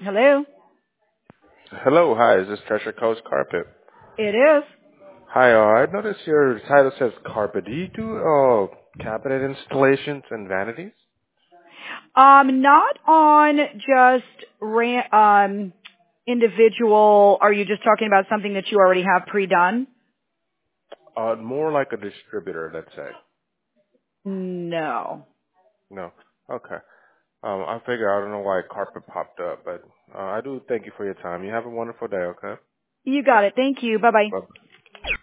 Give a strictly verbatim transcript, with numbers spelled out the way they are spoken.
Hello? Hello, hi, is this Treasure Coast Carpet? It is. Hi, uh, I noticed your title says carpet. Do you do uh, cabinet installations and vanities? Um, not on just ran, um, individual, are you just talking about something that you already have pre-done? Uh, more like a distributor, let's say. No. No. Okay. Um, I figure I don't know why carpet popped up, but uh, I do thank you for your time. You have a wonderful day, okay? You got it. Thank you. Bye-bye. Bye.